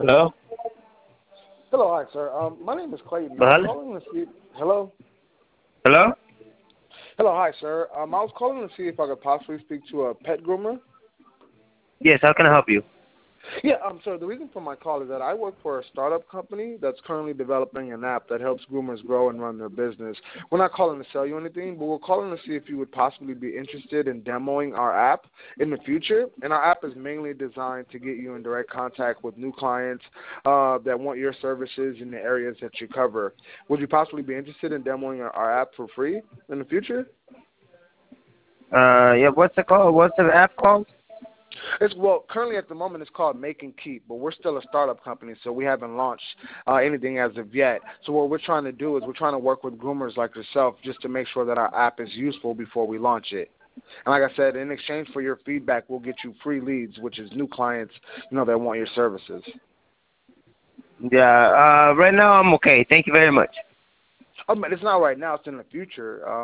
Hello? Hello, hi, sir. My name is Clayton. I was Hello? calling to see. Hello. Hello? Hello, hi, sir. I was calling to see if I could possibly speak to a pet groomer. Yes, how can I help you? Yeah, sir. The reason for my call is that I work for a startup company that's currently developing an app that helps groomers grow and run their business. We're not calling to sell you anything, but we're calling to see if you would possibly be interested in demoing our app in the future. And our app is mainly designed to get you in direct contact with new clients that want your services in the areas that you cover. Would you possibly be interested in demoing our app for free in the future? Yeah, what's the call? What's the app called? Currently at the moment it's called Make and Keep, but we're still a startup company, so we haven't launched anything as of yet. So what we're trying to do is we're trying to work with groomers like yourself just to make sure that our app is useful before we launch it. And like I said, in exchange for your feedback, we'll get you free leads, which is new clients, that want your services. Yeah, right now I'm okay. Thank you very much. It's not right now; it's in the future.